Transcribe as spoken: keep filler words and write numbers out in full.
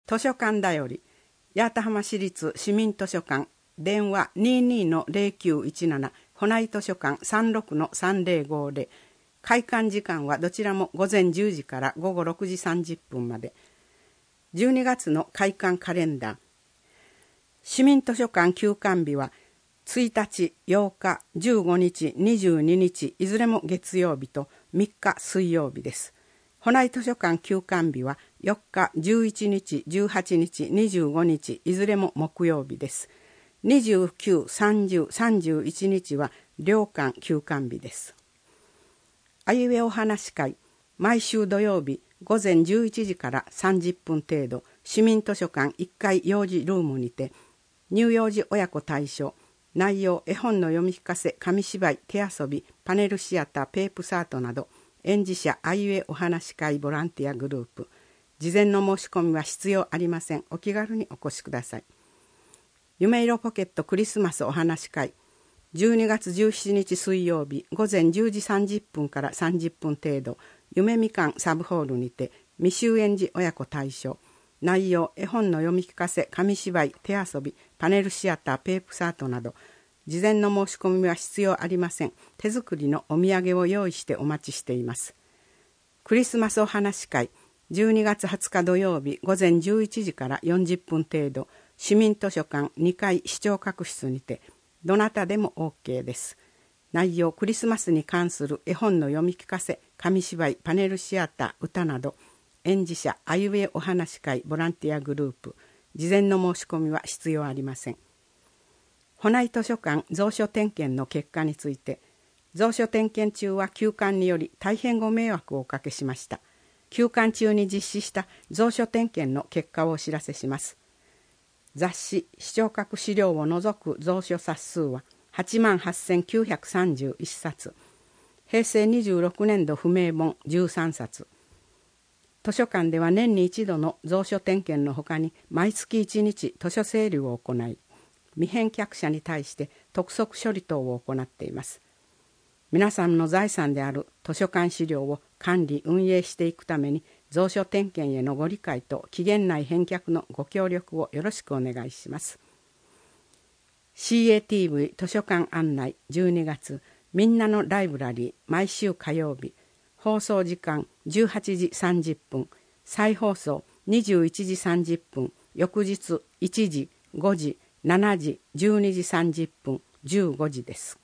図書館だより八幡浜市立市民図書館電話 にじゅうにのゼロきゅういちなな 保内図書館 さんじゅうろくのさんぜろごゼロ。開館時間はどちらも午前じゅうじから午後ろくじさんじゅっぷんまで。じゅうにがつの開館カレンダー。市民図書館休館日はついたち、ようか、じゅうごにち、にじゅうににちいずれも月曜日とみっか水曜日です。保内図書館休館日はよっか、じゅういちにち、じゅうはちにち、にじゅうごにちいずれも木曜日です。にじゅうく、さんじゅう、さんじゅういちにちは両館休館日です。あいうえお話会、毎週土曜日午前じゅういちじからさんじゅっぷん程度、市民図書館いっかい幼児ルームにて、乳幼児親子対象、内容、絵本の読み聞かせ、紙芝居、手遊び、パネルシアター、ペープサートなど、園児者あいうえお話会ボランティアグループ。事前の申し込みは必要ありません。お気軽にお越しください。夢色ポケットクリスマスお話会、じゅうにがつじゅうしちにち水曜日午前じゅうじさんじゅっぷんからさんじゅっぷん程度、夢みかんサブホールにて未就園児親子対象、内容、絵本の読み聞かせ、紙芝居、手遊び、パネルシアター、ペープサートなど、事前の申し込みは必要ありません。手作りのお土産を用意してお待ちしています。クリスマスお話会、じゅうにがつはつか土曜日午前じゅういちじからよんじゅっぷん程度、市民図書館にかい視聴覚室にて、どなたでも OK です。内容、クリスマスに関する絵本の読み聞かせ、紙芝居、パネルシアター、歌など、園児者あいうえお話会ボランティアグループ、事前の申し込みは必要ありません。保内図書館蔵書点検の結果について、蔵書点検中は休館により大変ご迷惑をおかけしました。休館中に実施した蔵書点検の結果をお知らせします。雑誌、視聴覚資料を除く蔵書冊数ははちまんはっせんきゅうひゃくさんじゅういっさつ、平成にじゅうろくねんど不明本じゅうさんさつ。図書館では年に一度の蔵書点検のほかに毎月いちにち図書整理を行い、未返却者に対して督促処理等を行っています。皆さんの財産である図書館資料を管理運営していくために、蔵書点検へのご理解と期限内返却のご協力をよろしくお願いします。シーエーティーブイ 図書館案内じゅうにがつ、みんなのライブラリー毎週火曜日、放送時間じゅうはちじさんじゅっぷん、再放送にじゅういちじさんじゅっぷん、翌日いちじ、ごじ、しちじ、じゅうにじさんじゅっぷん、じゅうごじです。